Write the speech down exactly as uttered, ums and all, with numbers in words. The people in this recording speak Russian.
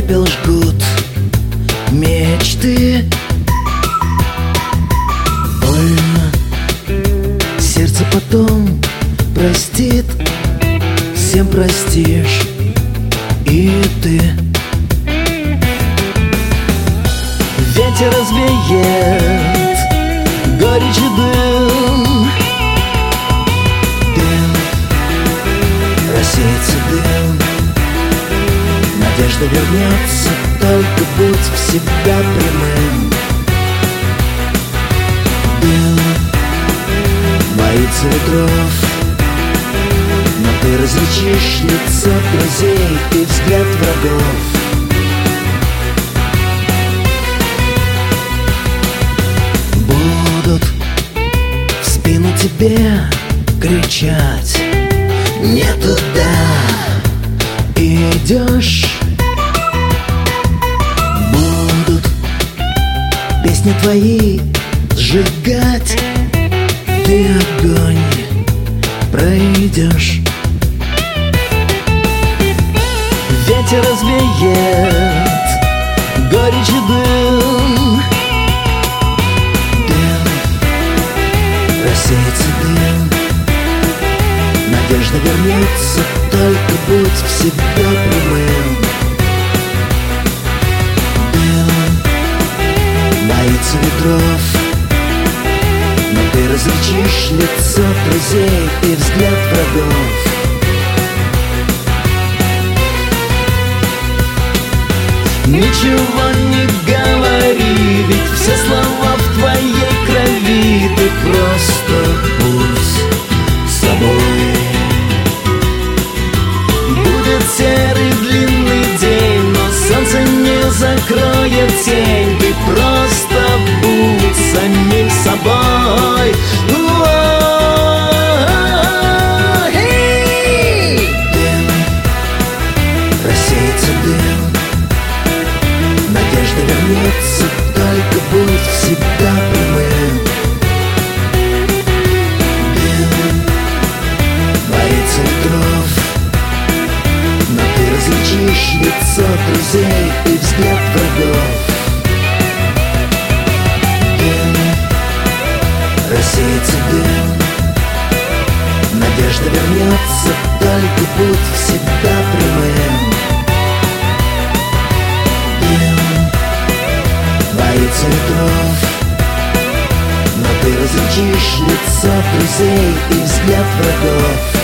пепел жгут мечты. Больно, сердце потом простит, всем простишь и ты. Ветер развеет горечь и дым, дым, рассеется дым. Надежда вернется, только будь всегда прямым. Дым боится ветров, но ты различишь лицо друзей и взгляд врагов. Будут в спину тебе кричать: не туда идешь. Будут песни твои сжигать, ты огонь пройдешь. Ветер развеет горечь и дым, дым, рассеется дым. Надежда вернется, только будь всегда прямым. Дым боится ветров, но ты различишь лицо друзей и взгляд врагов. Ничего не говори, ведь все слова в твоей крови. Ты просто будь собой. Будет серый длинный день, но солнце не закроет тень. Ты просто будь самим собой. Дым, рассеется дым. Надежда вернется, только будь всегда прямым. Дым боится ветров, но ты различишь лицо друзей и взгляд врагов. Дым, рассеется дым. Надежда вернется, только будь всегда прямым. Боится ветров, но ты различишь лицо друзей и взгляд врагов.